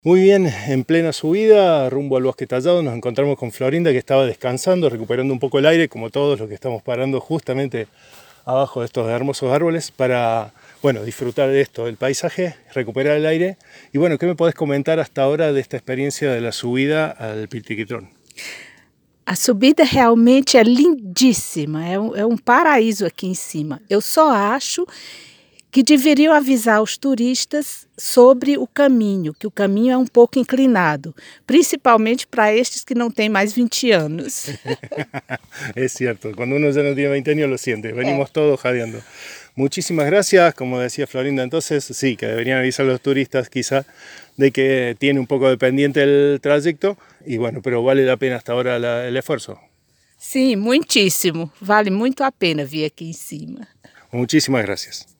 Muy bien, en plena subida, rumbo al Bosque Tallado, nos encontramos con Florinda, que estaba descansando, recuperando un poco el aire, como todos los que estamos parando justamente abajo de estos hermosos árboles para, bueno, disfrutar de esto, del paisaje, recuperar el aire. Y bueno, ¿qué me podés comentar hasta ahora de esta experiencia de la subida al Pirtiquitrón? A subida realmente é lindíssima, é um paraíso aqui em cima. Eu só acho que deveriam avisar os turistas sobre o caminho, que o caminho é um pouco inclinado, principalmente para estes que não têm mais 20 anos. Es cierto, cuando uno ya no tiene 20 años lo siente, venimos todos jadeando. Muchísimas gracias, como decía Florinda, entonces sí, que deberían avisar a los turistas quizá de que tiene un poco de pendiente el trayecto y bueno, pero vale la pena hasta ahora el esfuerzo. Sim, muitíssimo. Vale muito a pena vir aqui em cima. Muchísimas gracias.